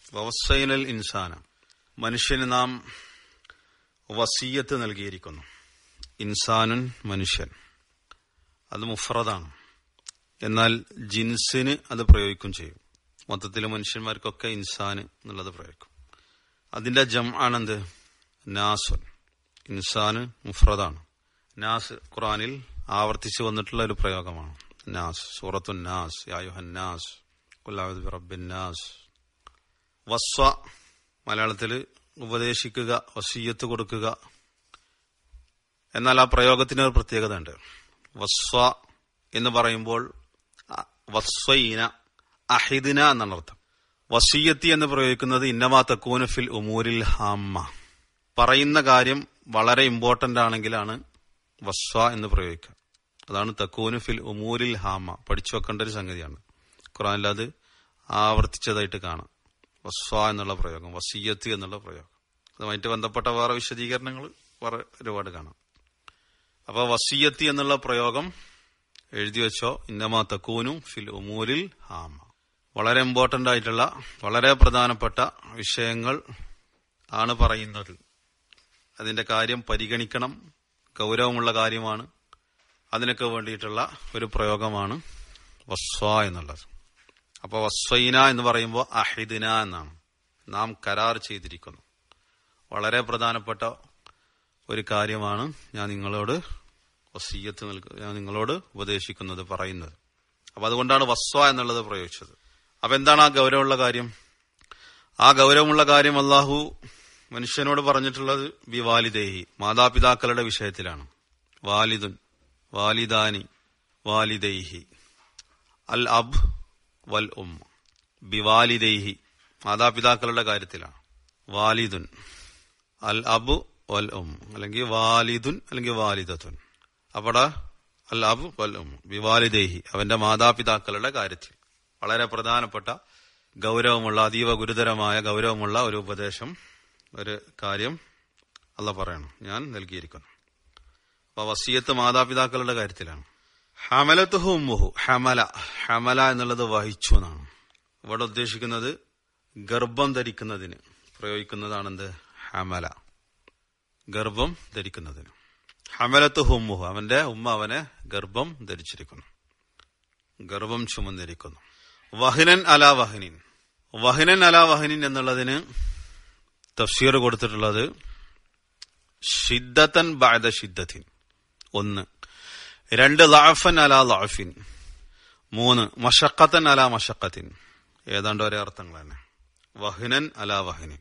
വവസ്സൈനൽ ഇൻസാന, മനുഷ്യന് നാം വസിയ്യത്ത് നൽകിയിരിക്കുന്നു. ഇൻസാനുൻ മനുഷ്യൻ, അത് മുഫ്രദാണ്. എന്നാൽ ജിൻസിന് അത് പ്രയോഗിക്കും ചെയ്യും. മൊത്തത്തിൽ മനുഷ്യന്മാർക്കൊക്കെ ഇൻസാന് എന്നുള്ളത് പ്രയോഗിക്കും. അതിന്റെ ജംആണെന്ത്? നാസുൻ. ഇൻസാന് മുഫ്രദാണ്. നാസ് ഖുർആനിൽ ആവർത്തിച്ചു വന്നിട്ടുള്ള ഒരു പ്രയോഗമാണ്. നാസ്, സൂറത്തുൻ നാസ്, യാ അയ്യുഹന്നാസ് ഖുൽ അഊദു ബിറബ്ബിന്നാസ്. വസ്വ, മലയാളത്തിൽ ഉപദേശിക്കുക, വസിയ്യത്ത് കൊടുക്കുക. എന്നാൽ ആ പ്രയോഗത്തിന് ഒരു പ്രത്യേകത ഉണ്ട്. വസ്വ എന്ന് പറയുമ്പോൾ വസ്വൈന അഹിദിന എന്നാണ് അർത്ഥം. വസിയ്യത്തി എന്ന് പ്രയോഗിക്കുന്നത് ഇന്നമാ തകൂന ഫിൽ ഉമൂരിൽ ഹാമ്മ, പറയുന്ന കാര്യം വളരെ ഇമ്പോർട്ടന്റ് ആണെങ്കിലാണ് വസ്വ എന്ന് പ്രയോഗിക്കുക. അതാണ് തകൂന ഫിൽ ഉമൂരിൽ ഹാമ്മ. പഠിച്ചു വെക്കേണ്ട ഒരു സംഗതിയാണ്. ഖുർആനിൽ അത് ആവർത്തിച്ചതായിട്ട് കാണാം. വസ്വ എന്നുള്ള പ്രയോഗം, വസിയ്യത്ത് എന്നുള്ള പ്രയോഗം. അതുമായിട്ട് ബന്ധപ്പെട്ട വേറെ വിശദീകരണങ്ങൾ വേറെ ഒരുപാട് കാണാം. അപ്പൊ വസിയ്യത്തി എന്നുള്ള പ്രയോഗം എഴുതി വെച്ചോ. ഇന്നമാ തകൂനു ഫിൽ ഉമൂരിൽ ഹാമ, വളരെ ഇമ്പോർട്ടന്റ് ആയിട്ടുള്ള വളരെ പ്രധാനപ്പെട്ട വിഷയങ്ങൾ ആണ് പറയുന്നത്. അതിന്റെ കാര്യം പരിഗണിക്കണം, ഗൗരവമുള്ള കാര്യമാണ്. അതിനൊക്കെ വേണ്ടിയിട്ടുള്ള ഒരു പ്രയോഗമാണ് വസ്വ എന്നുള്ളത്. അപ്പൊ വസ്വൈന എന്ന് പറയുമ്പോൾ അഹിദിന എന്നാണ്. നാം കരാർ ചെയ്തിരിക്കുന്നു. വളരെ പ്രധാനപ്പെട്ട ഒരു കാര്യമാണ് ഞാൻ നിങ്ങളോട് വസിയ്യത്ത് ഞാൻ നിങ്ങളോട് ഉപദേശിക്കുന്നത്, പറയുന്നത്. അപ്പൊ അതുകൊണ്ടാണ് വസ്വ എന്നുള്ളത് പ്രയോഗിച്ചത്. അപ്പൊ എന്താണ് ആ ഗൗരവമുള്ള കാര്യം? ആ ഗൗരവമുള്ള കാര്യം അല്ലാഹു മനുഷ്യനോട് പറഞ്ഞിട്ടുള്ളത് ബിവാലിദൈഹി, മാതാപിതാക്കളുടെ വിഷയത്തിലാണ്. വാലിദുൻ, വാലിദാനി, വാലിദൈഹി, അൽ അബ് വൽ ഉം. ബിവാലിദൈഹി, മാതാപിതാക്കളുടെ കാര്യത്തിലാണ്. വാലിദുൻ, അൽ അബ് വൽ ഉം, അല്ലെങ്കിൽ വാലിദുൻ അല്ലെങ്കിൽ വാലിദത്തുൻ. അവിടെ അൽ അബ് വൽ ഉം ബിവാലിദൈഹി, അവന്റെ മാതാപിതാക്കളുടെ കാര്യത്തിൽ. വളരെ പ്രധാനപ്പെട്ട ഗൗരവമുള്ള, അതീവ ഗുരുതരമായ ഗൗരവമുള്ള ഒരു ഉപദേശം, ഒരു കാര്യം അല്ലാഹു പറയണം, ഞാൻ നൽകിയിരിക്കുന്നു. അപ്പൊ വസിയ്യത്ത് മാതാപിതാക്കളുടെ കാര്യത്തിലാണ്. ഹമലത്തുഹു ഉമ്മുഹു, ഹമല, ഹമല എന്നുള്ളത് വഹിച്ചു എന്നാണ്. ഇവിടെ ഉദ്ദേശിക്കുന്നത് ഗർഭം ധരിക്കുന്നതിന് പ്രയോഗിക്കുന്നതാണെന്ത്? ഹമല, ഗർഭം ധരിക്കുന്നതിന്. ഹമലത്തുഹു ഉമ്മുഹു, അവന്റെ ഉമ്മ അവനെ ഗർഭം ധരിച്ചിരിക്കുന്നു, ഗർഭം ചുമന്നിരിക്കുന്നു. വഹിനൻ അലാ വഹിനിൻ, വഹിനൻ അലാ വഹിനിൻ എന്നുള്ളതിന് തഫ്സീർ കൊടുത്തിട്ടുള്ളത് ഷിദ്ദത്തൻ ബഅദ ഷിദ്ദത്തിൻ, 1. 2 ലഅഫൻ അലാ ലഅഫിൻ, 3 മശഖത്തൻ അലാ മശഖത്തിൻ. ഏതാണ്ട് ഒരേ അർത്ഥങ്ങൾ തന്നെ. വഹിനൻ അലാ വഹിനിൻ,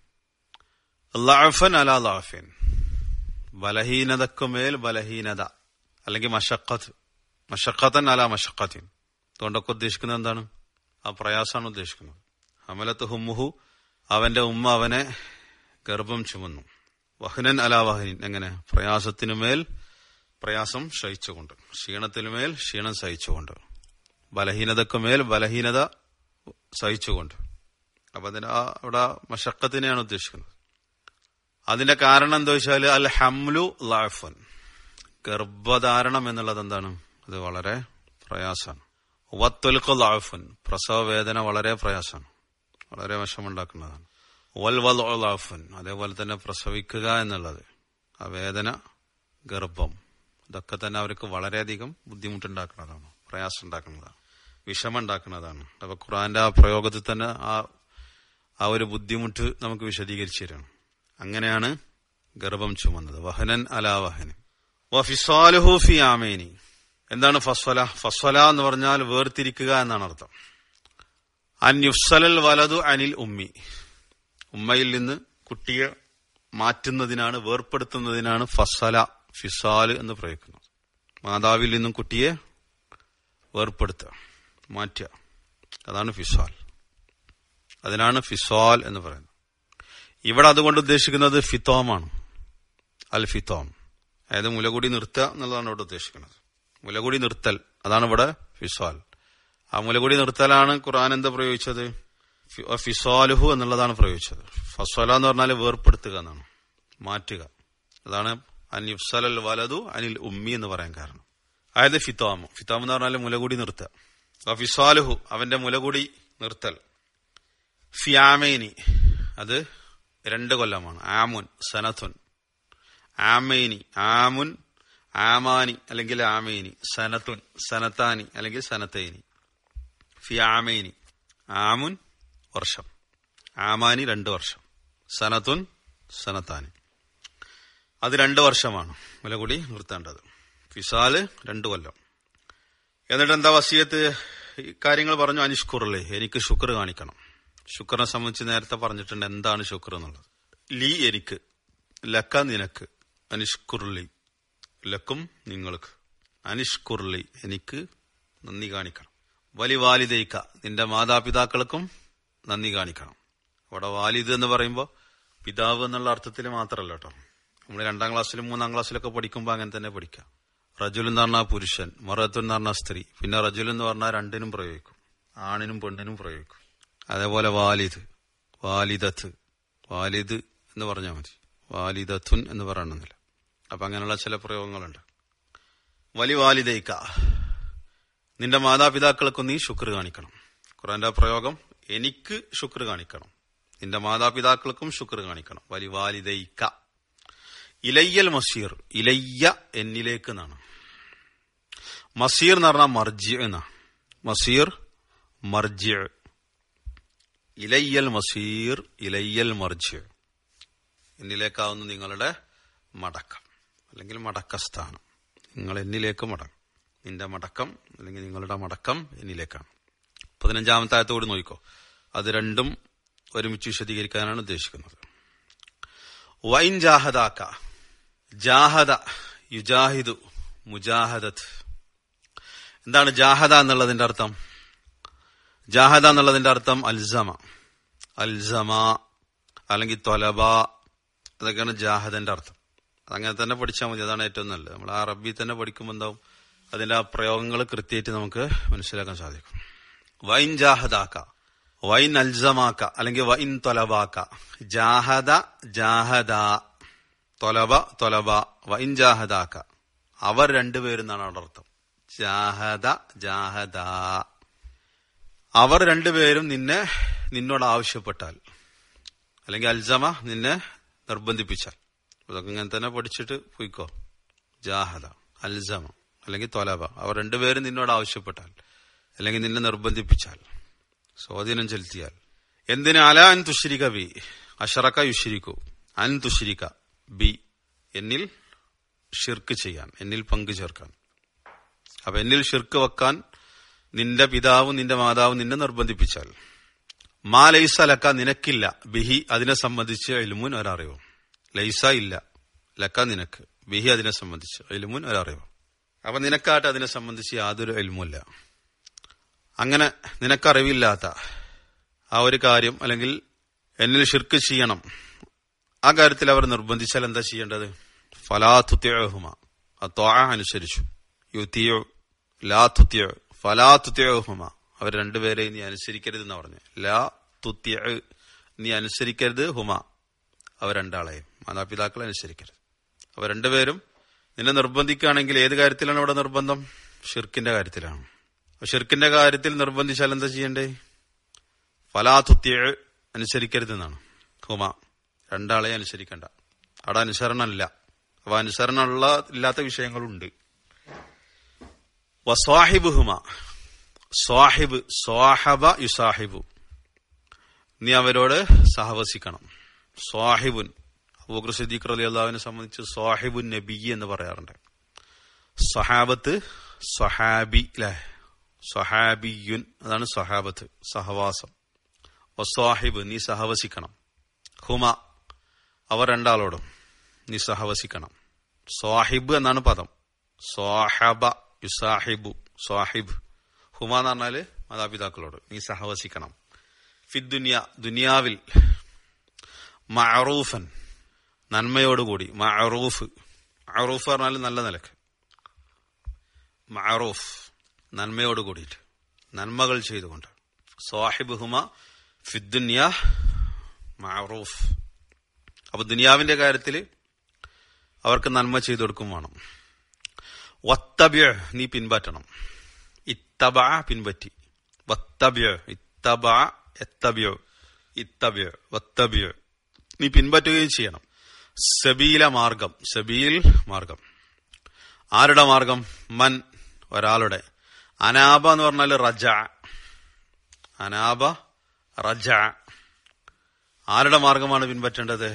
ലഅഫൻ അലാ ലഅഫിൻ, ബലഹീനതക്കുമേൽ ബലഹീനത, അല്ലെങ്കിൽ മശഖത്ത്, മശഖത്തൻ അലാ മശഖത്തിൻ. അതുകൊണ്ടൊക്കെ ഉദ്ദേശിക്കുന്നത് എന്താണ്? ആ പ്രയാസമാണ് ഉദ്ദേശിക്കുന്നത്. ഹമലത്തുഹു ഉമ്മുഹു, അവന്റെ ഉമ്മ അവനെ ഗർഭം ചുമന്നു. വഹ്നൻ അലാ വഹനിൻ, എങ്ങനെ? പ്രയാസത്തിനുമേൽ പ്രയാസം സഹിച്ചുകൊണ്ട്, ക്ഷീണത്തിനുമേൽ ക്ഷീണം സഹിച്ചുകൊണ്ട്, ബലഹീനതക്കുമേൽ ബലഹീനത സഹിച്ചുകൊണ്ട്. അപ്പൊ അതിന് അവിടെ മശഖത്തിനെയാണ് ഉദ്ദേശിക്കുന്നത്. അതിന്റെ കാരണം എന്താ വെച്ചാൽ അൽ ഹംലു ലഅഫൻ, ഗർഭധാരണം എന്നുള്ളത് എന്താണ്? അത് വളരെ പ്രയാസമാണ്. വത്തുൽഖു ലഅഫൻ, പ്രസവ വേദന വളരെ പ്രയാസമാണ്, വളരെ വിഷമുണ്ടാക്കുന്നതാണ്. വൽ വൽഉ ലഅഫൻ, അതേപോലെ തന്നെ പ്രസവിക്കുക എന്നുള്ളത്, ആ വേദന, ഗർഭം, ഇതൊക്കെ തന്നെ അവർക്ക് വളരെയധികം ബുദ്ധിമുട്ടുണ്ടാക്കുന്നതാണ്, പ്രയാസം ഉണ്ടാക്കുന്നതാണ്, വിഷമുണ്ടാക്കുന്നതാണ്. അപ്പൊ ഖുർആന്റെ ആ പ്രയോഗത്തിൽ തന്നെ ആ ഒരു ബുദ്ധിമുട്ട് നമുക്ക് വിശദീകരിച്ചു തരണം. അങ്ങനെയാണ് ഗർഭം ചുമന്നത്. വഹനൻ അലാ വഹൻ. വഫിസാലുഹു ഫി ആമൈനി, എന്താണ് ഫസ്വല? ഫസ്വല എന്ന് പറഞ്ഞാൽ വേർതിരിക്കുക എന്നാണ് അർത്ഥം. അൻ യുഫ്സലൽ വലതു അനിൽ ഉമ്മി, ഉമ്മയിൽ നിന്ന് കുട്ടിയെ മാറ്റുന്നതിനാണ്, വേർപ്പെടുത്തുന്നതിനാണ് ഫസ്വല, ഫിസാൽ എന്ന് പ്രയോഗിക്കുന്നത്. മാതാവിൽ നിന്നും കുട്ടിയെ വേർപ്പെടുത്തുക, മാറ്റുക, അതാണ് ഫിസാൽ. അതിനാണ് ഫിസാൽ എന്ന് പറയുന്നത്. ഇവിടെ അതുകൊണ്ട് ഉദ്ദേശിക്കുന്നത് ഫിത്തോമാണ്, അൽ ഫിത്തോം, അതായത് മുലകുടി നിർത്തുക എന്നുള്ളതാണ് ഇവിടെ ഉദ്ദേശിക്കുന്നത്. മുലകുടി നിർത്തൽ, അതാണ് ഇവിടെ ഫിസാൽ. ആ മുലകുടി നിർത്തലാണ് ഖുർആൻ എന്താ പ്രയോഗിച്ചത്? ഫിസാലുഹു എന്നുള്ളതാണ് പ്രയോഗിച്ചത്. ഫസ്വല എന്ന് പറഞ്ഞാൽ വേർപ്പെടുത്തുക എന്നാണ്, മാറ്റുക. അതാണ് അൻ യുഫ്സലൽ വലതു അനിൽ ഉമ്മി എന്ന് പറയാൻ കാരണം. അതായത് ഫിത്തോം, ഫിത്തോം എന്ന് പറഞ്ഞാൽ മുലകുടി നിർത്തുക. ഫിസാലുഹു, അവന്റെ മുലകുടി നിർത്തൽ. ഫിയാമൈനി, അത് 2 കൊല്ലമാണ്. ആമുൻ സനത്തുൻ, ആമൈനി ആമുൻ ആമാനി അല്ലെങ്കിൽ ആമൈനി, സനത്തുൻ സനത്താനി അല്ലെങ്കിൽ സനത്തൈനി. ഫി ആമൈനി ആമുൻ വർഷം, ആമാനി 2 വർഷം, സനത്തുൻ സനത്താനി അത് 2 വർഷമാണ് വില കൂടി നിർത്തേണ്ടത്. ഫിസാല് 2 കൊല്ലം. എന്നിട്ട് എന്താ വസിയത്ത്? കാര്യങ്ങൾ പറഞ്ഞു. അനിഷ്കുറല്ലേ, എനിക്ക് ശുക്ർ കാണിക്കണം. ശുക്രിനെ സംബന്ധിച്ച് നേരത്തെ പറഞ്ഞിട്ടുണ്ട് എന്താണ് ശുക്ർ എന്നുള്ളത്. ലീ എനിക്ക്, ലക്ക നിനക്ക്, അനിഷ്കുർലി ലക്കും നിങ്ങൾക്ക്, അനിഷ്കുർലി എനിക്ക് നന്ദി കാണിക്കണം. വലി വാലിദൈക്ക നിന്റെ മാതാപിതാക്കൾക്കും നന്ദി കാണിക്കണം. അവിടെ വാലിദ് എന്ന് പറയുമ്പോൾ പിതാവ് എന്നുള്ള അർത്ഥത്തിൽ മാത്രമല്ല കേട്ടോ. നമ്മൾ 2ാം ക്ലാസ്സിലും 3ാം ക്ലാസ്സിലൊക്കെ പഠിക്കുമ്പോൾ അങ്ങനെ തന്നെ പഠിക്കാം. റജുൽ എന്ന് പറഞ്ഞാൽ പുരുഷൻ, മറത്തു എന്ന് പറഞ്ഞാൽ സ്ത്രീ, പിന്നെ റജുൽ എന്ന് പറഞ്ഞാൽ 2നും പ്രയോഗിക്കും, ആണിനും പെണ്ണിനും പ്രയോഗിക്കും. അതേപോലെ വാലിദ്, വാലിദത്ത്, വാലിദ് എന്ന് പറഞ്ഞാൽ മതി, വാലിദത്തുൻ എന്ന് പറയണമെന്നില്ല. അപ്പൊ അങ്ങനെയുള്ള ചില പ്രയോഗങ്ങളുണ്ട്. വലി വാലിദൈക്ക നിന്റെ മാതാപിതാക്കൾക്കും നീ ശുക്ർ കാണിക്കണം. ഖുർആന്റെ പ്രയോഗം എനിക്ക് ശുക്ർ കാണിക്കണം, നിന്റെ മാതാപിതാക്കൾക്കും ശുക്ർ കാണിക്കണം. വലി വാലിദൈക്ക. ഇലയ്യൽ മസീർ, ഇലയ്യ എന്നിലേക്ക് എന്നാണ്. മസീർ എന്ന് പറഞ്ഞാൽ മർജി എന്നാണ്. മസീർ മർജി. ഇലയ്യൽ മസീർ ഇലയ്യൽ മർജി, എന്നിലേക്കാവുന്ന നിങ്ങളുടെ മടക്കം അല്ലെങ്കിൽ മടക്കസ്ഥാനം. നിങ്ങൾ എന്നിലേക്ക് മടങ്ങും. നിന്റെ മടക്കം അല്ലെങ്കിൽ നിങ്ങളുടെ മടക്കം എന്നിലേക്കാണ്. 15ാമത്തെ ആയത്തോട് നോക്കിക്കോ. അത് രണ്ടും ഒരുമിച്ച് വിശദീകരിക്കാനാണ് ഉദ്ദേശിക്കുന്നത്. വൈൻ ജാഹദാക്ക, ജാഹദ യുജാഹിദു മുജാഹദത്ത്. എന്താണ് ജാഹദ എന്നുള്ളതിന്റെ അർത്ഥം? ജാഹദ എന്നുള്ളതിന്റെ അർത്ഥം അൽസമ, അൽസമ അല്ലെങ്കിൽ തൊലബ, അതൊക്കെയാണ് ജാഹദന്റെ അർത്ഥം. അതങ്ങനെ തന്നെ പഠിച്ചാൽ മതി, അതാണ് ഏറ്റവും നല്ലത്. നമ്മൾ ആ അറബി തന്നെ പഠിക്കുമ്പോൾ എന്താവും, അതിന്റെ ആ പ്രയോഗങ്ങൾ കൃത്യമായിട്ട് നമുക്ക് മനസ്സിലാക്കാൻ സാധിക്കും. വൈൻ ജാഹദാക്ക, വൈൻ അൽസമാക്ക അല്ലെങ്കിൽ വൈൻ തൊലബാക്ക. ജാഹദ ജാഹദ, തൊലബ തൊലബ, വൈൻ ജാഹദാക്ക. അവർ 2 പേരെന്നാണ് അവിടെ അർത്ഥം. ജാഹദ ജാഹദ, അവർ 2 പേരും നിന്നോട് ആവശ്യപ്പെട്ടാൽ അല്ലെങ്കിൽ അൽസമ നിന്നെ നിർബന്ധിപ്പിച്ചാൽ. ഇതൊക്കെ ഇങ്ങനെ തന്നെ പഠിച്ചിട്ട് പോയിക്കോ. ജാഹദ, അൽസമ അല്ലെങ്കിൽ തൊലബ, അവർ 2 പേരും നിന്നോട് ആവശ്യപ്പെട്ടാൽ അല്ലെങ്കിൽ നിന്നെ നിർബന്ധിപ്പിച്ചാൽ, സ്വാധീനം ചെലുത്തിയാൽ. എന്തിന്? അല അൻ തുശ്രിക ബി, അഷറക്ക യുശ്രിക്കു, അൻ തുശ്രിക ബി, എന്നിൽ ഷിർക്ക് ചെയ്യാൻ, എന്നിൽ പങ്കു ചേർക്കാൻ. അപ്പൊ എന്നിൽ ഷിർക്ക് വെക്കാൻ നിന്റെ പിതാവും നിന്റെ മാതാവും നിന്നെ നിർബന്ധിപ്പിച്ചാൽ. മാ ലൈസ ലക്ക നിനക്കില്ല, ബിഹി അതിനെ സംബന്ധിച്ച് ഇൽമുൻ ഒരറിവോ. ലൈസ ഇല്ല, ലക്ക നിനക്ക്, ബിഹി അതിനെ സംബന്ധിച്ച് ഇൽമുൻ ഒരറിവോ. അപ്പൊ നിനക്കായിട്ട് അതിനെ സംബന്ധിച്ച് യാതൊരു ഇൽമുമില്ല. അങ്ങനെ നിനക്കറിവില്ലാത്ത ആ ഒരു കാര്യം അല്ലെങ്കിൽ എന്നിൽ ഷിർക്ക് ചെയ്യണം, ആ കാര്യത്തിൽ അവർ നിർബന്ധിച്ചാൽ എന്താ ചെയ്യേണ്ടത്? ഫലാ തുതിഉഹുമ, അത്വാഅ അനുസരിച്ചു. യുതിഉ ലാ തുതിഉ, ഫലാ തുതിഉഹുമ, അവർ 2 പേരെയും നീ അനുസരിക്കരുതെന്ന് പറഞ്ഞു. ലാ തുതിഉ, നീ അനുസരിക്കരുത്, ഹുമ അവർ 2 ആളെയും, മാതാപിതാക്കളെ അനുസരിക്കരുത്. അവർ 2 പേരും നിന്നെ നിർബന്ധിക്കുകയാണെങ്കിൽ ഏത് കാര്യത്തിലാണ് അവിടെ നിർബന്ധം? ഷിർക്കിന്റെ കാര്യത്തിലാണ്. ഷിർക്കിന്റെ കാര്യത്തിൽ നിർബന്ധിച്ചാൽ എന്താ ചെയ്യണ്ടേ? ഫലാ തുതിഉ, അനുസരിക്കരുതെന്നാണ്. ഹുമ 2 ആളെ അനുസരിക്കണ്ട. അവിടെ അനുസരണമില്ല. അപ്പൊ അനുസരണമുള്ള ഇല്ലാത്ത വിഷയങ്ങളുണ്ട്. വസ്വാഹിബുഹുമ, സ്വാഹിബ് സ്വാഹബ യുസാഹിബു, നീ അവരോട് സഹവസിക്കണം. സ്വാഹിബുൻ, അബൂബക്കർ സിദ്ദീഖ് റളിയല്ലാഹുവിനെ സംബന്ധിച്ച് സ്വാഹിബുൻ നബി എന്ന് പറയാറുണ്ട്. സ്വഹാബത്ത് സ്വഹാബി അല്ലെ, സ്വഹാബിയുൻ അതാണ് സ്വഹാബത്ത്, സഹവാസം. വസ്വാഹിബ്, നീ സഹവസിക്കണം. ഹുമ, അവർ 2 ആളോടും നീ സഹവസിക്കണം. സ്വാഹിബ് എന്നാണ് പദം. സ്വാഹബ യുസാഹിബു, സ്വാഹിബ്. ഹുമ എന്ന് പറഞ്ഞാല് മാതാപിതാക്കളോട് നീ സഹവസിക്കണം. ഫിദ്ദുനിയ, ദുനിയാവിൽ. മഅറൂഫൻ, നന്മയോടുകൂടി. മഅറൂഫ്, മഅറൂഫ് പറഞ്ഞാൽ നല്ല നിലക്ക്. മഅറൂഫ്, നന്മയോട് കൂടിയിട്ട്, നന്മകൾ ചെയ്തുകൊണ്ട്. സ്വാഹിബുഹുമ ഫിദ്ദുനിയ മഅറൂഫ്. അപ്പൊ ദുനിയാവിന്റെ കാര്യത്തിൽ അവർക്ക് നന്മ ചെയ്തു കൊടുക്കും വേണം. വത്തബിഅ, നീ പിൻപറ്റണം. ഇത്തബഅ, പിൻപറ്റി. വത്തബിഅ, ഇത്തബഅ യത്തബിഉ, ഇത്തബിഅ് വത്തബിഅ്, നീ പിൻപറ്റുകയും ചെയ്യണം. സബീല മാർഗം, സബീൽ മാർഗം. ആരുടെ മാർഗം? മൻ, ഒരാളുടെ. അനാബ എന്ന് പറഞ്ഞാൽ റജ, അനാബ റജ. ആരുടെ മാർഗമാണ് പിൻപറ്റേണ്ടത്?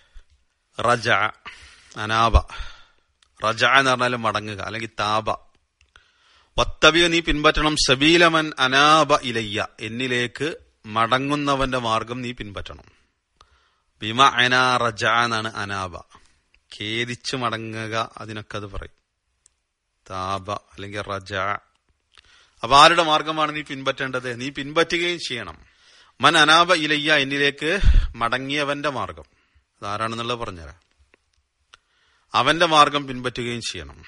റജ, അനാബ. റജ എന്ന് പറഞ്ഞാൽ മടങ്ങുക അല്ലെങ്കിൽ താബ. വത്തബിയ, നീ പിൻപറ്റണം. സബീലമൻ അനാബ ഇലയ്യ, എന്നിലേക്ക് മടങ്ങുന്നവന്റെ മാർഗം നീ പിൻപറ്റണം. ബിമ അനാ റജ എന്നാണ് അനാബ, ഖേദിച്ച് മടങ്ങുക, അതിനൊക്കെ അത് പറയും താബ അല്ലെങ്കിൽ റജ. അപ്പൊ ആരുടെ മാർഗമാണ് നീ പിൻപറ്റേണ്ടത്? നീ പിൻപറ്റുകയും ചെയ്യണം. മൻ അനാബ ഇലയ്യ, എന്നിലേക്ക് മടങ്ങിയവന്റെ മാർഗം. അതാരാണെന്നുള്ളത് പറഞ്ഞുതരാം. അവന്റെ മാർഗം പിൻപറ്റുകയും ചെയ്യണം.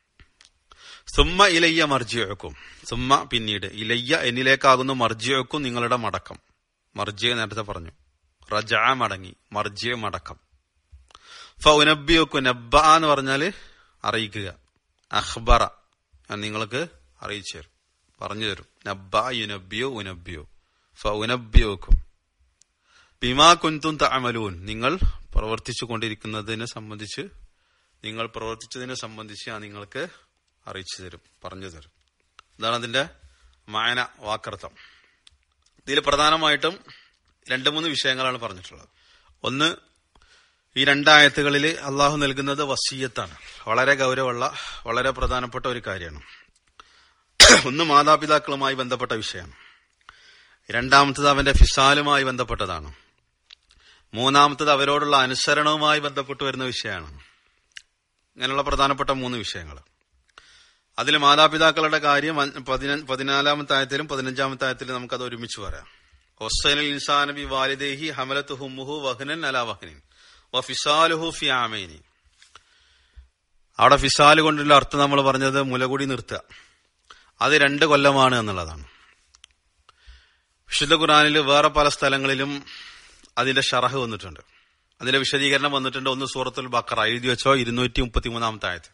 സുമ്മ ഇലയ്യ മർജിഅക്കും, സുമ്മ പിന്നീട്, ഇലയ്യ എന്നിലേക്കാകുന്നു, മർജിഅക്കും നിങ്ങളുടെ മടക്കം. മർജിഅ നേരത്തെ പറഞ്ഞു, റജ മടങ്ങി, മർജിഅ മടക്കം. ഫഉനബ്ബിഉക്കും, നബ്ബ എന്ന് പറഞ്ഞാല് അറിയിക്കുക, അഖ്ബറ നിങ്ങൾക്ക് അറിയിച്ചു തരും, പറഞ്ഞു തരും. നബ്ബ യുനബ്ബിയു ഉനബ്ബിയു, ഫഉനബ്ബിഉക്കും ബിമാ കുൻതും തഅമലൂൻ, നിങ്ങൾ പ്രവർത്തിച്ചു കൊണ്ടിരിക്കുന്നതിനെ സംബന്ധിച്ച്, നിങ്ങൾ പ്രവർത്തിച്ചതിനെ സംബന്ധിച്ച് ഞാൻ നിങ്ങൾക്ക് അറിയിച്ചു തരും, പറഞ്ഞു തരും. ഇതാണ് അതിന്റെ മായന, വാക്കർത്ഥം. ഇതിൽ പ്രധാനമായിട്ടും 2-3 വിഷയങ്ങളാണ് പറഞ്ഞിട്ടുള്ളത്. ഒന്ന്, ഈ 2 ആയത്തുകളിൽ അള്ളാഹു നൽകുന്നത് വസിയ്യത്താണ്. വളരെ ഗൗരവമുള്ള, വളരെ പ്രധാനപ്പെട്ട ഒരു കാര്യമാണ്. ഒന്ന് മാതാപിതാക്കളുമായി ബന്ധപ്പെട്ട വിഷയമാണ്. രണ്ടാമത്തത് അവന്റെ ഫിസാലുമായി ബന്ധപ്പെട്ടതാണ്. മൂന്നാമത്തത് അവരോടുള്ള അനുസരണവുമായി ബന്ധപ്പെട്ട് വരുന്ന വിഷയമാണ്. ഇങ്ങനെയുള്ള പ്രധാനപ്പെട്ട 3 വിഷയങ്ങൾ. അതിൽ മാതാപിതാക്കളുടെ കാര്യം 14-ാമത്തെ ആയത്തിലും 15-ാമത്തെ ആയത്തിലും നമുക്കത് ഒരുമിച്ച് പറയാം. വസ്സൈനൽ ഇൻസാന ബി വാലിദൈഹി ഹമലത്തുഹു ഉമ്മുഹു വഹ്നൻ അലാ വഹ്നിൻ വഫിസാലുഹു ഫി ആമൈനി. അവിടെ ഫിസാല് കൊണ്ടുള്ള അർത്ഥം നമ്മൾ പറഞ്ഞത് മുലകുടി നിർത്തുക, അത് 2 കൊല്ലമാണ് എന്നുള്ളതാണ്. വിശുദ്ധ ഖുർആനിൽ വേറെ പല സ്ഥലങ്ങളിലും അതിന്റെ ഷറഹ് വന്നിട്ടുണ്ട്, അതിന്റെ വിശദീകരണം വന്നിട്ടുണ്ട്. ഒന്ന് സൂറത്തുൽ ബഖറ, എഴുതി വെച്ചോ, 233-ാമത്തെ ആയത്ത്.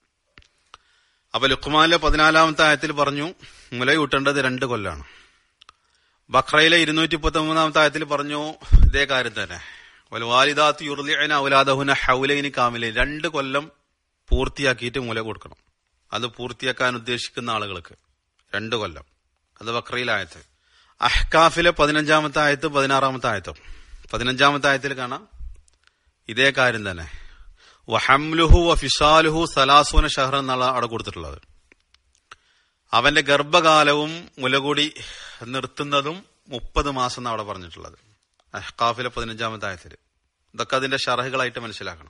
അപ്പൊ ലുഖ്മാനിലെ 14-ാമത്തെ ആയത്തിൽ പറഞ്ഞു മുലയൂട്ടേണ്ടത് 2 കൊല്ലാണ്. ബഖറയിലെ 233-ാമത്തെ ആയത്തിൽ പറഞ്ഞു ഇതേ കാര്യം തന്നെ. വൽവാലിദാത്തു യുർദിഅന ഔലാദഹുന ഹൗലൈനി കാമിലൈൻ, 2 കൊല്ലം പൂർത്തിയാക്കിയിട്ട് മുല കൊടുക്കണം. അത് പൂർത്തിയാക്കാൻ ഉദ്ദേശിക്കുന്ന ആളുകൾക്ക് 2 കൊല്ലം. അത് ബഖറയിലെ ആയത്ത്. അഹ്കാഫിലെ 15-ാമത്തെ ആയത്ത് 16-ാമത്തെ ആയത്തും. 15-ാമത്തെ ആയത്തിൽ കാണാം ഇതേ കാര്യം തന്നെ. വഹംലുഹു വഫിസാലുഹു സലാസൂന ഷഹ്റൻ എന്നുള്ള അവിടെ കൊടുത്തിട്ടുള്ളത്. അവന്റെ ഗർഭകാലവും മുലകൂടി നിർത്തുന്നതും 30 മാസം എന്നാണ് അവിടെ പറഞ്ഞിട്ടുള്ളത്. അഹ്കാഫിലെ 15-ാമത്തെ ആയത്തിൽ. ഇതൊക്കെ അതിന്റെ ഷറഹുകളായിട്ട് മനസ്സിലാക്കണം.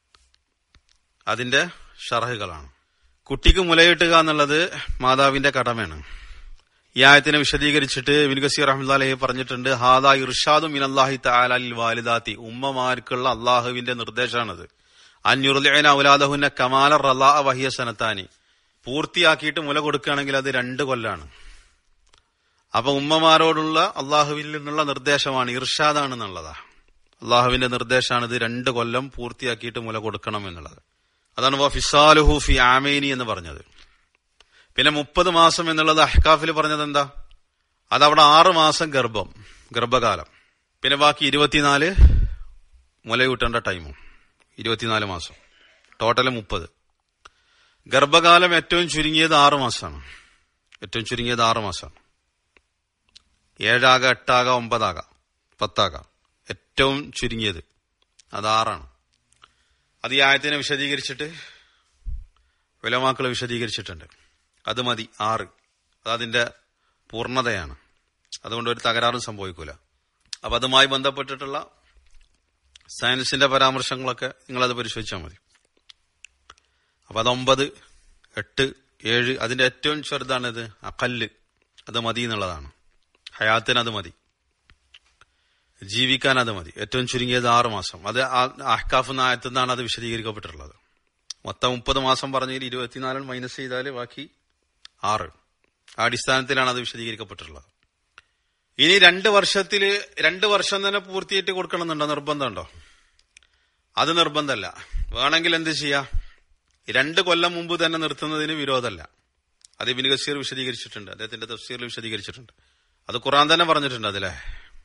അതിന്റെ ഷറഹുകളാണ്. കുട്ടിക്ക് മുലയൂട്ടുക എന്നുള്ളത് മാതാവിന്റെ കടമയാണ്. ഈ ആയത്തിനെ വിശദീകരിച്ചിട്ട് ഇബ്നു കസീർ റഹ്മത്തുള്ളാഹി അലൈഹി പറഞ്ഞിട്ടുണ്ട്, ഹാദാ ഇർഷാദു മിനല്ലാഹി തആല ലിൽ വാലിദാത്തി, ഉമ്മമാർക്കുള്ള അള്ളാഹുവിന്റെ നിർദ്ദേശമാണത്. അൻയുർദിഅന ഔലാദഹുന്ന കമാല റളാ വഹിയ സനത്താനി, പൂർത്തിയാക്കിയിട്ട് മുല കൊടുക്കുകയാണെങ്കിൽ അത് 2 കൊല്ലാണ്. അപ്പൊ ഉമ്മമാരോടുള്ള അള്ളാഹുവിൽ നിന്നുള്ള നിർദ്ദേശമാണ്, ഇർഷാദാണെന്നുള്ളതാ. അള്ളാഹുവിന്റെ നിർദ്ദേശമാണ് ഇത് 2 കൊല്ലം പൂർത്തിയാക്കിയിട്ട് മുല കൊടുക്കണം എന്നുള്ളത്. അതാണ് വഫിസാലുഹു ഫി ആമൈനി എന്ന് പറഞ്ഞത്. പിന്നെ 30 മാസം എന്നുള്ളത് അഹ്കാഫിൽ പറഞ്ഞത് എന്താ? അതവിടെ 6 മാസം ഗർഭകാലം, പിന്നെ ബാക്കി 24 മുലയൂട്ടേണ്ട ടൈമും, 24 മാസം, ടോട്ടല് 30. ഗർഭകാലം ഏറ്റവും ചുരുങ്ങിയത് 6 മാസമാണ്. ഏറ്റവും ചുരുങ്ങിയത് 6 മാസമാണ്. 7 ആകാം, 8 ആകാം, 9 ആകാം, 10 ആകാം. ഏറ്റവും ചുരുങ്ങിയത് അത് 6ആണ്. അത് ഈ ആയത്തിനെ വിശദീകരിച്ചിട്ട് ഉലമാക്കൾ വിശദീകരിച്ചിട്ടുണ്ട്. അത് മതി 6. അതതിന്റെ പൂർണ്ണതയാണ്. അതുകൊണ്ട് ഒരു തകരാറും സംഭവിക്കൂല. അപ്പൊ അതുമായി ബന്ധപ്പെട്ടിട്ടുള്ള സയൻസിന്റെ പരാമർശങ്ങളൊക്കെ നിങ്ങളത് പരിശോധിച്ചാൽ മതി. അപ്പൊ അത് 9, 8, 7, അതിന്റെ ഏറ്റവും ചെറുതാണിത് അഖല്ല്, അത് മതി എന്നുള്ളതാണ്. ഹയാത്തിന് അത് മതി, ജീവിക്കാൻ അത് മതി. ഏറ്റവും ചുരുങ്ങിയത് 6 മാസം. അത് അഹ്കാഫ് എന്ന ആയത്തിൽ നിന്നാണ് അത് വിശദീകരിക്കപ്പെട്ടിട്ടുള്ളത്. മൊത്തം 30 മാസം പറഞ്ഞതിൽ 24 മൈനസ് ചെയ്താൽ ബാക്കി 6. ആ അടിസ്ഥാനത്തിലാണ് അത് വിശദീകരിക്കപ്പെട്ടിട്ടുള്ളത്. ഇനി 2 വർഷം തന്നെ പൂർത്തിയായിട്ട് കൊടുക്കണമെന്നുണ്ടോ? നിർബന്ധമുണ്ടോ? അത് നിർബന്ധമല്ല. വേണമെങ്കിൽ എന്ത് ചെയ്യാം, 2 കൊല്ലം മുമ്പ് തന്നെ നിർത്തുന്നതിന് വിരോധമല്ല. അത് ഇബ്നു കസീർ വിശദീകരിച്ചിട്ടുണ്ട്, അദ്ദേഹത്തിന്റെ തഫ്സീറിൽ വിശദീകരിച്ചിട്ടുണ്ട്. അത് ഖുർആൻ തന്നെ പറഞ്ഞിട്ടുണ്ട്. അതിലെ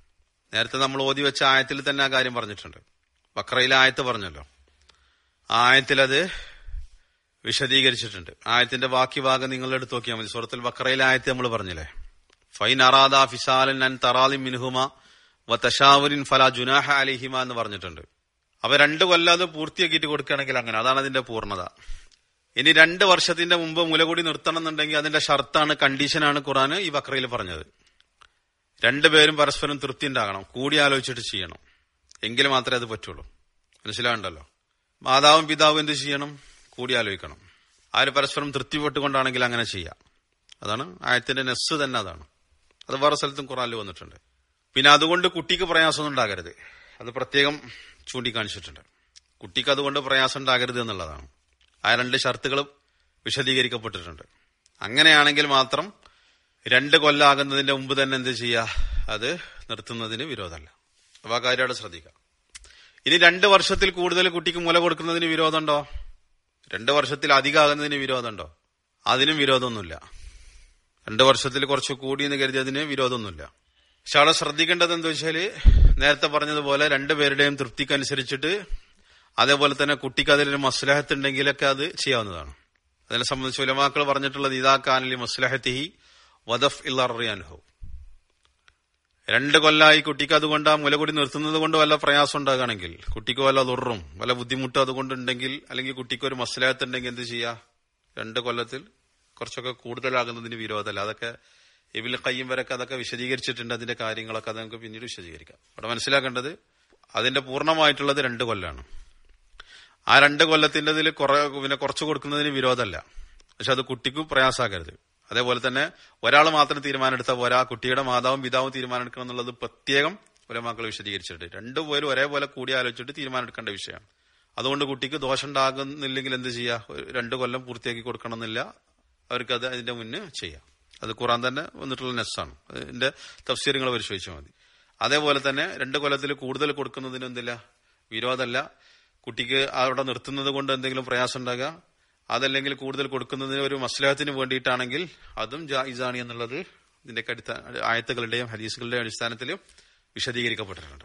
നേരത്തെ നമ്മൾ ഓതി വെച്ച ആയത്തിൽ തന്നെ ആ കാര്യം പറഞ്ഞിട്ടുണ്ട്. ബഖറയിലെ ആയത്ത് പറഞ്ഞല്ലോ, ആ ആയത്തിൽ അത് വിശദീകരിച്ചിട്ടുണ്ട്. ആയത്തിന്റെ ബാക്കി ഭാഗം നിങ്ങൾ എടുത്ത് നോക്കിയാൽ മതി. സൂറത്തുൽ ബഖറയിലെ ആയത്ത് നമ്മൾ പറഞ്ഞില്ലേ, ഫൈൻ അറാദ ഫിസാലൻ അൻ തറാദിൻ മിൻഹുമ വതശാവരിൻ ഫലാ ജുനാഹ അലൈഹിമ എന്ന് പറഞ്ഞിട്ടുണ്ട്. അവ 2 കൊല്ലം അത് പൂർത്തിയാക്കിയിട്ട് കൊടുക്കുകയാണെങ്കിൽ അങ്ങനെ, അതാണ് അതിന്റെ പൂർണ്ണത. ഇനി 2 വർഷത്തിന്റെ മുമ്പ് മുലകൂടി നിർത്തണം എന്നുണ്ടെങ്കിൽ അതിന്റെ ഷർത്താണ്, കണ്ടീഷനാണ് ഖുർആൻ ഈ ബഖറയിൽ പറഞ്ഞത്. 2 പേരും പരസ്പരം തൃപ്തി ഉണ്ടാകണം, കൂടി ആലോചിച്ചിട്ട് ചെയ്യണം, എങ്കിൽ മാത്രമേ അത് പറ്റുള്ളൂ. മനസ്സിലാകണ്ടല്ലോ. മാതാവും പിതാവും എന്ത് ചെയ്യണം? കൂടി ആലോചിക്കണം. ആര് പരസ്പരം തൃപ്തിപ്പെട്ടുകൊണ്ടാണെങ്കിൽ അങ്ങനെ ചെയ്യാം. അതാണ് ആയത്തിന്റെ നെസ് തന്നെ. അതാണ് അത് വേറെ സ്ഥലത്തും ഖുർആനിൽ വന്നിട്ടുണ്ട്. പിന്നെ അതുകൊണ്ട് കുട്ടിക്ക് പ്രയാസമൊന്നും ഉണ്ടാകരുത്, അത് പ്രത്യേകം ചൂണ്ടിക്കാണിച്ചിട്ടുണ്ട്. കുട്ടിക്ക് അതുകൊണ്ട് പ്രയാസം ഉണ്ടാകരുത് എന്നുള്ളതാണ്. ആ 2 ഷർത്തുകളും വിശദീകരിക്കപ്പെട്ടിട്ടുണ്ട്. അങ്ങനെയാണെങ്കിൽ മാത്രം 2 കൊല്ലാകുന്നതിന്റെ മുമ്പ് തന്നെ എന്ത് ചെയ്യുക? അത് നിർത്തുന്നതിന് വിരോധമല്ല. അപ്പൊ ആ കാര്യം അവിടെ ശ്രദ്ധിക്കുക. ഇനി 2 വർഷത്തിൽ കൂടുതൽ കുട്ടിക്ക് മുല കൊടുക്കുന്നതിന് വിരോധമുണ്ടോ? 2 വർഷത്തിൽ അധികമാകുന്നതിന് വിരോധമുണ്ടോ? അതിനും വിരോധമൊന്നുമില്ല. 2 വർഷത്തിൽ കുറച്ച് കൂടി എന്ന് കരുതി അതിന് വിരോധമൊന്നുമില്ല. പക്ഷെ അവിടെ ശ്രദ്ധിക്കേണ്ടത് എന്താ വെച്ചാല്, നേരത്തെ പറഞ്ഞതുപോലെ 2 പേരുടെയും തൃപ്തിക്കനുസരിച്ചിട്ട്, അതേപോലെ തന്നെ കുട്ടിക്ക് അതിലൊരു മസ്ലഹത്ത് ഉണ്ടെങ്കിലൊക്കെ അത് ചെയ്യാവുന്നതാണ്. അതിനെ സംബന്ധിച്ച് ഉലമാക്കൾ പറഞ്ഞിട്ടുള്ളത് ഇദാകാനലി മസ്ലഹത്തിഹി വദഫ് ഇല്ലറിയാൻഹു. 2 കൊല്ലായി കുട്ടിക്ക് അതുകൊണ്ട് ആ മുലകൂടി നിർത്തുന്നത് കൊണ്ട് വല്ല പ്രയാസം ഉണ്ടാകുകയാണെങ്കിൽ, കുട്ടിക്ക് വല്ല ദുർറും വല്ല ബുദ്ധിമുട്ടും അതുകൊണ്ടുണ്ടെങ്കിൽ, അല്ലെങ്കിൽ കുട്ടിക്ക് ഒരു മസ്ലഹത്ത് ഉണ്ടെങ്കിൽ എന്ത് ചെയ്യാ? 2 കൊല്ലത്തിൽ കുറച്ചൊക്കെ കൂടുതലാകുന്നതിന് വിരോധമല്ല. അതൊക്കെ ഇബ്നുൽ ഖയ്യിം വരൊക്കെ അതൊക്കെ വിശദീകരിച്ചിട്ടുണ്ട്. അതിന്റെ കാര്യങ്ങളൊക്കെ അത് നമുക്ക് പിന്നീട് വിശദീകരിക്കാം. അവിടെ മനസ്സിലാക്കേണ്ടത് അതിന്റെ പൂർണ്ണമായിട്ടുള്ളത് 2 കൊല്ലാണ്. ആ 2 കൊല്ലത്തിന്റെ പിന്നെ കുറച്ച് കൊടുക്കുന്നതിന് വിരോധമല്ല. പക്ഷെ അത് കുട്ടിക്ക് പ്രയാസമാകരുത്. അതേപോലെ തന്നെ ഒരാൾ മാത്രം തീരുമാനം എടുത്താൽ പോരാ, കുട്ടിയുടെ മാതാവും പിതാവും തീരുമാനം എടുക്കണം എന്നുള്ളത് പ്രത്യേകം ഉലമാക്കൾ വിശദീകരിച്ചിട്ടുണ്ട്. 2 പേരും ഒരേപോലെ കൂടി ആലോചിച്ചിട്ട് തീരുമാനം എടുക്കേണ്ട വിഷയമാണ്. അതുകൊണ്ട് കുട്ടിക്ക് ദോഷം ഉണ്ടാകുന്നില്ലെങ്കിൽ എന്ത് ചെയ്യാ? 2 കൊല്ലം പൂർത്തിയാക്കി കൊടുക്കണം എന്നില്ല, അവർക്ക് അത് അതിന്റെ മുന്നേ ചെയ്യാം. അത് ഖുർആൻ തന്നെ വന്നിട്ടുള്ള നെസ്സാണ്. അതിന്റെ തഫ്സീറുകൾ പരിശോധിച്ചാൽ മതി. അതേപോലെ തന്നെ 2 കൊല്ലത്തിൽ കൂടുതൽ കൊടുക്കുന്നതിന് എന്തില്ല? വിരോധമല്ല. കുട്ടിക്ക് അവിടെ നിർത്തുന്നത് കൊണ്ട് എന്തെങ്കിലും പ്രയാസം ഉണ്ടാകുക, അതല്ലെങ്കിൽ കൂടുതൽ കൊടുക്കുന്നതിന് ഒരു മസ്ലഹത്തിന് വേണ്ടിയിട്ടാണെങ്കിൽ അതും ജായിസാണ് എന്നുള്ളത് ഇതിന്റെ ആയത്തുകളുടെയും ഹദീസുകളുടെയും അടിസ്ഥാനത്തിൽ വിശദീകരിക്കപ്പെട്ടിട്ടുണ്ട്.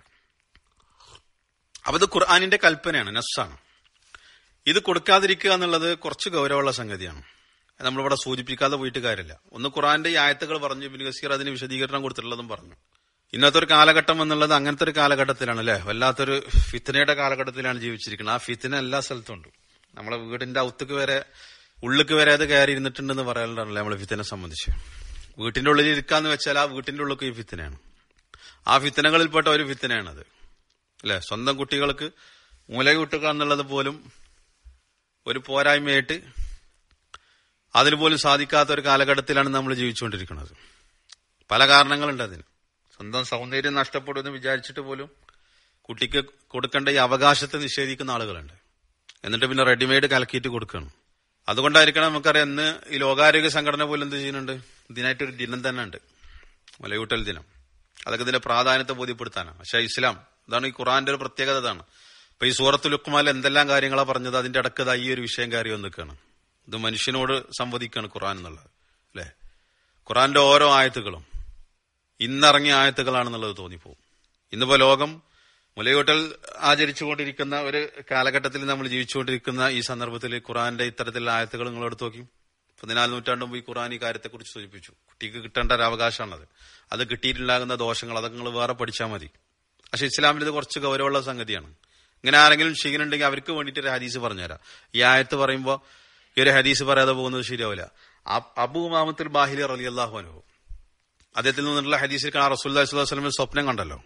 അപ്പൊ ഇത് ഖുർആനിന്റെ കൽപ്പനയാണ്, നസ്സാണ്. ഇത് കൊടുക്കാതിരിക്കുക എന്നുള്ളത് കുറച്ച് ഗൗരവമുള്ള സംഗതിയാണ്. നമ്മളിവിടെ സൂചിപ്പിക്കാതെ പോയിട്ട് കാര്യമില്ല. ഒന്ന് ഖുർആന്റെ ഈ ആയത്തുകൾ പറഞ്ഞു, ഇബ്നു കസീർ അതിന് വിശദീകരണം കൊടുത്തിട്ടുള്ളതും പറഞ്ഞു. ഇന്നത്തെ ഒരു കാലഘട്ടം എന്നുള്ളത് അങ്ങനത്തെ ഒരു കാലഘട്ടത്തിലാണ് അല്ലെ, വല്ലാത്തൊരു ഫിത്നയുടെ കാലഘട്ടത്തിലാണ് ജീവിച്ചിരിക്കുന്നത്. ആ ഫിത്ന എല്ലാ സ്ഥലത്തും ഉണ്ട്. നമ്മളെ വീടിന്റെ ഔത്തേക്ക് വരെ, ഉള്ളിക്ക് വരെ അത് കയറി ഇരുന്നിട്ടുണ്ടെന്ന് പറയാറുണ്ടല്ലേ നമ്മളെ ഫിത്നയെ സംബന്ധിച്ച്. വീട്ടിന്റെ ഉള്ളിൽ ഇരിക്കാന്ന് വെച്ചാൽ ആ വീട്ടിന്റെ ഉള്ളിലേക്ക് ഈ ഫിത്നയാണ്. ആ ഫിത്നകളിൽപ്പെട്ട ഒരു ഫിത്നയാണത് അല്ലെ. സ്വന്തം കുട്ടികൾക്ക് മൂലകൂട്ടുക എന്നുള്ളത് പോലും ഒരു പോരായ്മയായിട്ട് അതിന് പോലും സാധിക്കാത്ത ഒരു കാലഘട്ടത്തിലാണ് നമ്മൾ ജീവിച്ചുകൊണ്ടിരിക്കുന്നത്. പല കാരണങ്ങളുണ്ട് അതിന്. സ്വന്തം സൗന്ദര്യം നഷ്ടപ്പെടുമെന്ന് വിചാരിച്ചിട്ട് പോലും കുട്ടിക്ക് കൊടുക്കേണ്ട ഈ അവകാശത്തെ നിഷേധിക്കുന്ന ആളുകളുണ്ട്. എന്നിട്ട് പിന്നെ റെഡിമെയ്ഡ് കലക്കിയിട്ട് കൊടുക്കണം. അതുകൊണ്ടായിരിക്കണം നമുക്കറിയാം, ഇന്ന് ഈ ലോകാരോഗ്യ സംഘടന പോലും എന്ത് ചെയ്യുന്നുണ്ട്? ഇതിനായിട്ടൊരു ദിനം തന്നെ ഉണ്ട്, മുലയൂട്ടൽ ദിനം. അതൊക്കെ ഇതിന്റെ പ്രാധാന്യത്തെ ബോധ്യപ്പെടുത്താനാണ്. പക്ഷെ ഇസ്ലാം, ഇതാണ് ഈ ഖുർആന്റെ ഒരു പ്രത്യേകത. ഇതാണ്. ഇപ്പൊ ഈ സൂറത്തുൽ ലുഖ്മാനിൽ എന്തെല്ലാം കാര്യങ്ങളാണ് പറഞ്ഞത്, അതിന്റെ അടക്കത ഈ ഒരു വിഷയം കയറി വന്നിരിക്കുകയാണ്. ഇത് മനുഷ്യനോട് സംവദിക്കുകയാണ് ഖുർആൻ എന്നുള്ളത് അല്ലെ. ഖുർആന്റെ ഓരോ ആയത്തുകളും ഇന്നിറങ്ങിയ ആയത്തുകളാണെന്നുള്ളത് തോന്നിപ്പോവും. ഇന്നിപ്പോ ലോകം മുലയൂട്ടൽ ആചരിച്ചുകൊണ്ടിരിക്കുന്ന ഒരു കാലഘട്ടത്തിൽ നമ്മൾ ജീവിച്ചുകൊണ്ടിരിക്കുന്ന ഈ സന്ദർഭത്തിൽ ഖുർആന്റെ ഇത്തരത്തിലുള്ള ആയത്തുകൾ നിങ്ങൾ എടുത്തു നോക്കി. 14 നൂറ്റാണ്ട് മുമ്പ് ഈ ഖുർആൻ ഈ കാര്യത്തെക്കുറിച്ച് സൂചിപ്പിച്ചു. കുട്ടിക്ക് കിട്ടേണ്ട ഒരു അവകാശമാണത്. അത് കിട്ടിയിട്ടുണ്ടാകുന്ന ദോഷങ്ങൾ അതൊക്കെ നിങ്ങൾ വേറെ പഠിച്ചാൽ മതി. പക്ഷെ ഇസ്ലാമിൽ ഇത് കുറച്ച് ഗൗരവമുള്ള സംഗതിയാണ്. ഇങ്ങനെ ആരെങ്കിലും ചെയ്യുന്നുണ്ടെങ്കിൽ അവർക്ക് വേണ്ടിയിട്ട് ഒരു ഹദീസ് പറഞ്ഞുതരാം. ഈ ആയത്ത് പറയുമ്പോൾ ഈ ഒരു ഹദീസ് പറയാതെ പോകുന്നത് ശരിയാവില്ല. അബൂ ഉമാമത്തുൽ ബാഹിലി റളിയല്ലാഹു അൻഹു, അദ്ദേഹത്തിൽ നിന്നുള്ള ഹദീസിൽ കാണാൻ റസൂലുള്ളാഹി സ്വല്ലല്ലാഹു അലൈഹി വസല്ലം സ്വപ്നം കണ്ടല്ലോ.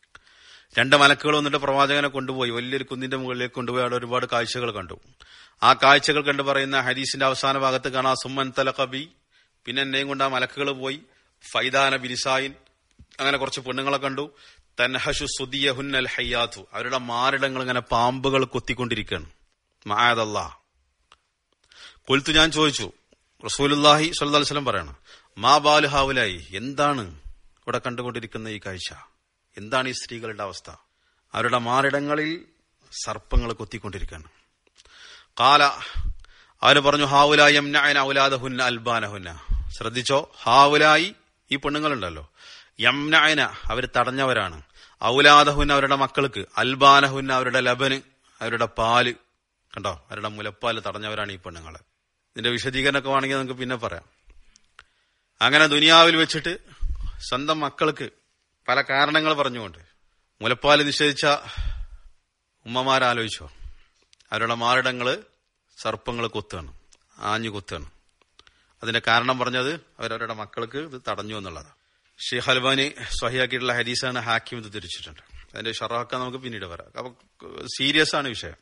2 മലക്കുകൾ വന്നിട്ട് പ്രവാചകനെ കൊണ്ടുപോയി വലിയൊരു കുന്നിന്റെ മുകളിലേക്ക് കൊണ്ടുപോയി അവിടെ ഒരുപാട് കാഴ്ചകൾ കണ്ടു. ആ കാഴ്ചകൾ കണ്ടു പറയുന്ന ഹദീസിന്റെ അവസാന ഭാഗത്ത് കാണാം സുമ്മൻ തലഖബി, പിന്നെ എന്നെയും കൊണ്ട് ആ മലക്കുകൾ പോയി ഫൈദാന ബിലിസായിൻ, അങ്ങനെ കുറച്ച് പെണ്ണുങ്ങളെ കണ്ടു. തൻഹഷു സുദിയഹുന്നൽ ഹയ്യാത്തു, അവരുടെ മാറിടങ്ങൾ ഇങ്ങനെ പാമ്പുകൾ കൊത്തിക്കൊണ്ടിരിക്കുകയാണ്. മഅദല്ലാഹ്. കൊൽത്തു, ഞാൻ ചോദിച്ചു, റസൂലുള്ളാഹി സ്വല്ലല്ലാഹു അലൈഹി വസല്ലം പറയണം, മാ ബാലു ഹൗലായി, എന്താണ് ഇവിടെ കണ്ടുകൊണ്ടിരിക്കുന്ന ഈ കാഴ്ച, എന്താണ് ഈ സ്ത്രീകളുടെ അവസ്ഥ? അവരുടെ മാറിടങ്ങളിൽ സർപ്പങ്ങൾ കൊത്തിക്കൊണ്ടിരിക്കുകയാണ്. ഖാല, അവര് പറഞ്ഞു, ഹാവുലായി യംനഅന ഔലാദഹുന്ന അൽബാനഹുന്ന. ശ്രദ്ധിച്ചോ, ഹാവുലായി ഈ പെണ്ണുങ്ങളുണ്ടല്ലോ, യംനഅന അവർ തടഞ്ഞവരാണ്, ഔലാദഹുന്ന അവരുടെ മക്കൾക്ക്, അൽബാനഹുന്ന അവരുടെ ലബന്, അവരുടെ പാല്, കണ്ടോ, അവരുടെ മുലപ്പാല് തടഞ്ഞവരാണ് ഈ പെണ്ണുങ്ങള്. ഇതിന്റെ വിശദീകരണമൊക്കെ വേണമെങ്കിൽ നമുക്ക് പിന്നെ പറയാം. അങ്ങനെ ദുനിയാവിൽ വെച്ചിട്ട് സ്വന്തം മക്കൾക്ക് പല കാരണങ്ങൾ പറഞ്ഞുകൊണ്ട് മുലപ്പാല് നിഷേധിച്ച ഉമ്മമാരാലോചിച്ചോ, അവരുടെ മാറിടങ്ങള് സർപ്പങ്ങൾ കൊത്തുകയാണ്, ആഞ്ഞു കൊത്തുകയാണ്. അതിന്റെ കാരണം പറഞ്ഞത് അവരവരുടെ മക്കൾക്ക് ഇത് തടഞ്ഞു എന്നുള്ളതാണ്. ഷെയ്ഖ് അൽബാനി സ്വഹിയാക്കിയിട്ടുള്ള ഹദീസാണ്, ഹാക്കിം ഇത് തിരിച്ചിട്ടുണ്ട്. അതിന്റെ ഷറഹൊക്കെ നമുക്ക് പിന്നീട് വരാം. അപ്പൊ സീരിയസ് ആണ് വിഷയം.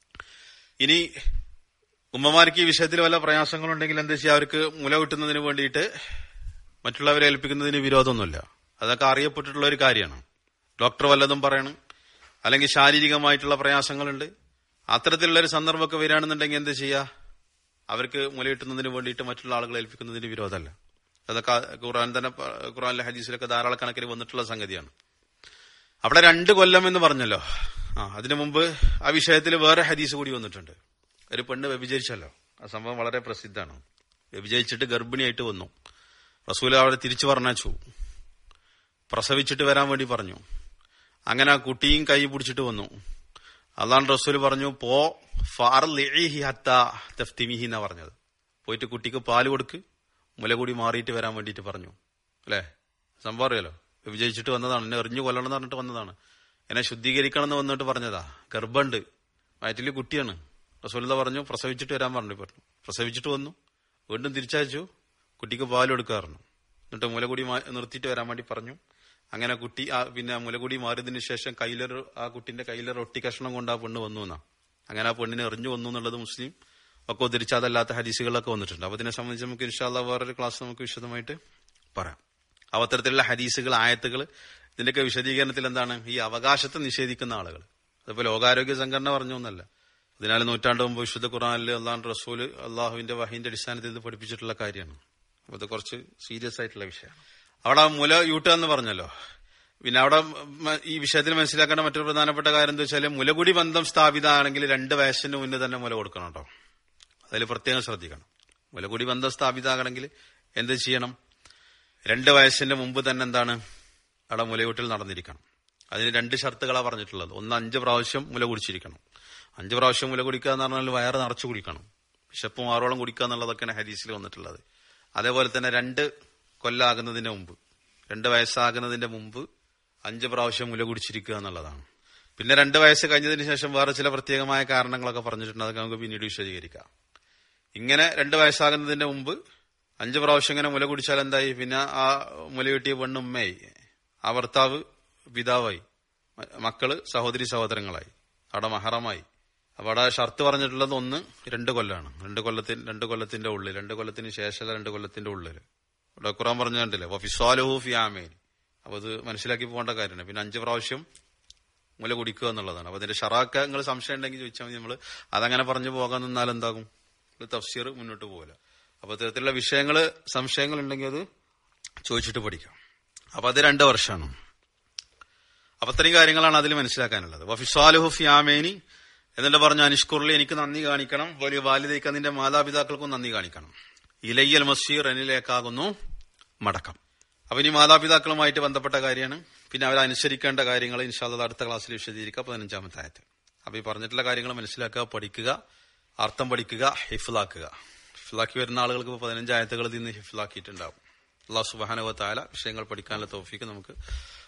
ഇനി ഉമ്മമാർക്ക് ഈ വിഷയത്തിൽ വല്ല പ്രയാസങ്ങളുണ്ടെങ്കിൽ എന്താ ചെയ്യുക, അവർക്ക് മുല കിട്ടുന്നതിന് വേണ്ടിയിട്ട് മറ്റുള്ളവരെ ഏൽപ്പിക്കുന്നതിന് വിരോധമൊന്നുമില്ല. അതൊക്കെ അറിയപ്പെട്ടിട്ടുള്ള ഒരു കാര്യമാണ്. ഡോക്ടർ വല്ലതും പറയണം, അല്ലെങ്കിൽ ശാരീരികമായിട്ടുള്ള പ്രയാസങ്ങളുണ്ട്, അത്തരത്തിലുള്ളൊരു സന്ദർഭമൊക്കെ വരികയാണെന്നുണ്ടെങ്കിൽ എന്താ ചെയ്യുക, അവർക്ക് മുല കിട്ടുന്നതിന് വേണ്ടിയിട്ട് മറ്റുള്ള ആളുകളെ ഏൽപ്പിക്കുന്നതിന് വിരോധമല്ല. അതൊക്കെ ഖുർആനിലെ ഹദീസിലൊക്കെ ധാരാളക്കണക്കിന് വന്നിട്ടുള്ള സംഗതിയാണ്. അവിടെ 2 കൊല്ലം എന്ന് പറഞ്ഞല്ലോ. അതിനു മുമ്പ് ആ വിഷയത്തിൽ വേറെ ഹദീസ് കൂടി വന്നിട്ടുണ്ട്. ഒരു പെണ്ണ് വ്യഭിചരിച്ചല്ലോ, ആ സംഭവം വളരെ പ്രസിദ്ധമാണ്. വ്യഭിചരിച്ചിട്ട് ഗർഭിണിയായിട്ട് വന്നു. റസൂൽ അവരെ തിരിച്ചു പറഞ്ഞു, പ്രസവിച്ചിട്ട് വരാൻ വേണ്ടി പറഞ്ഞു. അങ്ങനെ ആ കുട്ടിയും കൈ പിടിച്ചിട്ട് വന്നു. അള്ളാഹുവിന്റെ റസൂൽ പറഞ്ഞു, പോ ഫഅർളിഇഹി ഹത്താ തഫ്തിമിഹി എന്നാ പറഞ്ഞത്. പോയിട്ട് കുട്ടിക്ക് പാല് കൊടുക്ക്, മുല കൂടി മാറിയിട്ട് വരാൻ വേണ്ടിയിട്ട് പറഞ്ഞു. അല്ലെ, സംഭവം അറിയാലോ. വിജയിച്ചിട്ട് വന്നതാണ്, എന്നെ എറിഞ്ഞു കൊല്ലണം എന്ന് പറഞ്ഞിട്ട് വന്നതാണ്. എന്നെ ശുദ്ധീകരിക്കണം എന്ന് വന്നിട്ട് പറഞ്ഞതാ. ഗർഭമുണ്ട്, വയറ്റില് കുട്ടിയാണ്. റസൂലുള്ളാഹി പറഞ്ഞു പ്രസവിച്ചിട്ട് വരാൻ പറഞ്ഞു. പ്രസവിച്ചിട്ട് വന്നു, വീണ്ടും തിരിച്ചയച്ചു, കുട്ടിക്ക് പാല് കൊടുക്കാറുണ്ട്. എന്നിട്ട് മുലകൂടി നിർത്തിയിട്ട് വരാൻ വേണ്ടി പറഞ്ഞു. അങ്ങനെ കുട്ടി പിന്നെ മുലകൂടി മാറിയതിനു ശേഷം ആ കുട്ടിന്റെ കയ്യിലൊരു ഒട്ടി കഷ്ണം കൊണ്ട് ആ പെണ്ണ് വന്നു എന്നാ. അങ്ങനെ ആ പെണ്ണിനെ എറിഞ്ഞു വന്നു എന്നുള്ളത് മുസ്ലിം ഒക്കെ ഉദ്ധരിച്ചാതല്ലാത്ത ഹദീസുകളൊക്കെ വന്നിട്ടുണ്ട്. അപ്പൊ ഇതിനെ സംബന്ധിച്ച് നമുക്ക് ഇൻഷാ അല്ലാഹ് വേറൊരു ക്ലാസ് നമുക്ക് വിശദമായിട്ട് പറയാം. അത്തരത്തിലുള്ള ഹദീസുകൾ, ആയത്തുകൾ, ഇതിന്റെയൊക്കെ വിശദീകരണത്തിൽ എന്താണ് ഈ അവകാശത്തെ നിഷേധിക്കുന്ന ആളുകൾ. അതിപ്പോ ലോകാരോഗ്യ സംഘടന പറഞ്ഞു എന്നല്ല, 14 നൂറ്റാണ്ട് മുമ്പ് വിശുദ്ധ ഖുർആനിൽ അള്ളാഹുവിന്റെ റസൂല് അള്ളാഹുവിന്റെ വഹീന്റെ അടിസ്ഥാനത്തിൽ ഇത് പഠിപ്പിച്ചിട്ടുള്ള കാര്യമാണ്. അപ്പൊ ഇത് കുറച്ച് സീരിയസ് ആയിട്ടുള്ള വിഷയമാണ്. അവിടെ മുല യൂട്ടുക എന്ന് പറഞ്ഞല്ലോ. പിന്നെ അവിടെ ഈ വിഷയത്തിൽ മനസ്സിലാക്കേണ്ട മറ്റൊരു പ്രധാനപ്പെട്ട കാര്യം എന്താ വെച്ചാൽ, മുലകുടി ബന്ധം സ്ഥാപിതമാണെങ്കിൽ 2 വയസ്സിന് മുന്നേ തന്നെ മുല കൊടുക്കണം കേട്ടോ. അതിൽ പ്രത്യേകം ശ്രദ്ധിക്കണം. മുലകുടി ബന്ധം സ്ഥാപിതമാകണമെങ്കിൽ എന്ത് ചെയ്യണം? 2 വയസ്സിന്റെ മുമ്പ് തന്നെ എന്താണ് അവിടെ മുലയൂട്ടൽ നടന്നിരിക്കണം. അതിന് 2 ഷർത്തുകളാണ് പറഞ്ഞിട്ടുള്ളത്. ഒന്ന് 5 പ്രാവശ്യം മുല കുടിച്ചിരിക്കണം. 5 പ്രാവശ്യം മുല കുടിക്കുക എന്ന് പറഞ്ഞാൽ വയറ് നിറച്ചു കുടിക്കണം. വിശപ്പും ആറോളം കുടിക്കുക എന്നുള്ളതൊക്കെയാണ് ഹദീസിൽ വന്നിട്ടുള്ളത്. അതേപോലെ തന്നെ 2 കൊല്ലാകുന്നതിന് മുമ്പ്, 2 വയസ്സാകുന്നതിന്റെ മുമ്പ് 5 പ്രാവശ്യം മുല കുടിച്ചിരിക്കുക എന്നുള്ളതാണ്. പിന്നെ 2 വയസ്സ് കഴിഞ്ഞതിന് ശേഷം വേറെ ചില പ്രത്യേകമായ കാരണങ്ങളൊക്കെ പറഞ്ഞിട്ടുണ്ട്. അതൊക്കെ നമുക്ക് പിന്നീട് വിശദീകരിക്കാം. ഇങ്ങനെ 2 വയസ്സാകുന്നതിന്റെ മുമ്പ് 5 പ്രാവശ്യം ഇങ്ങനെ മുല കുടിച്ചാൽ എന്തായി? പിന്നെ ആ മുല കിട്ടിയ പെണ്ണുമ്മയായി, ആ ഭർത്താവ് പിതാവായി, മക്കള് സഹോദരി സഹോദരങ്ങളായി, അവിടെ മഹറമായി. അപ്പൊ അവിടെ ഷർത്ത് പറഞ്ഞിട്ടുള്ളത് ഒന്ന് 2 കൊല്ലാണ്. 2 കൊല്ലത്തിന്റെ ഉള്ളിൽ, 2 കൊല്ലത്തിന് ശേഷം 2 കൊല്ലത്തിന്റെ ഉള്ളിൽ. ഇവിടെ ഖുർആൻ പറഞ്ഞു കണ്ടില്ലേ, വഫിസ്വാലുഹു ഫി ആമൈൻ. അപ്പൊ അത് മനസ്സിലാക്കി പോകേണ്ട കാര്യമാണ്. പിന്നെ 5 പ്രാവശ്യം മുല കുടിക്കുക എന്നുള്ളതാണ്. അപ്പൊ അതിന്റെ ഷറാക്ക നിങ്ങൾ സംശയം ഉണ്ടെങ്കിൽ ചോദിച്ചാൽ മതി. നമ്മള് അതങ്ങനെ പറഞ്ഞു പോകാൻ നിന്നാൽ എന്താകും, തഫ്സീർ മുന്നോട്ട് പോകില്ല. അപ്പൊ ഇത്തരത്തിലുള്ള വിഷയങ്ങള്, സംശയങ്ങൾ ഉണ്ടെങ്കിൽ അത് ചോദിച്ചിട്ട് പഠിക്കാം. അപ്പൊ അത് 2 വർഷമാണ്. അപ്പൊ ഇത്രയും കാര്യങ്ങളാണ് അതിൽ മനസ്സിലാക്കാനുള്ളത്. വഫിസ്വാലുഹു ഫി ആമൈനി എന്നിട്ട് പറഞ്ഞു, അനിഷ്കുർലി, എനിക്ക് നന്ദി കാണിക്കണം, വലിയ വാലിദൈക, നിന്റെ മാതാപിതാക്കൾക്കും നന്ദി കാണിക്കണം. ഇലയ്യൽ മസീർ, എന്നിലേക്കാകുന്നു മടക്കം. അപ്പൊ ഇനി മാതാപിതാക്കളുമായിട്ട് ബന്ധപ്പെട്ട കാര്യമാണ്. പിന്നെ അവരനുസരിക്കേണ്ട കാര്യങ്ങൾ ഇൻഷാ അല്ലാഹ് അടുത്ത ക്ലാസ്സിൽ വിശദീകരിക്കുക. 15-ാമത്തെ ആയത്ത്. അപ്പൊ ഈ പറഞ്ഞിട്ടുള്ള കാര്യങ്ങൾ മനസ്സിലാക്കുക, പഠിക്കുക, അർത്ഥം പഠിക്കുക, ഹിഫ്ലാക്കുക. ഹിഫ്ലാക്കി വരുന്ന ആളുകൾക്ക് 15 ആയത്തുകൾ നിന്ന് ഹിഫ്ലാക്കിയിട്ടുണ്ടാവും. അല്ലാഹു സുബ്ഹാനഹു വ തആല വിഷയങ്ങൾ പഠിക്കാനുള്ള തൗഫീഖ് നമുക്ക്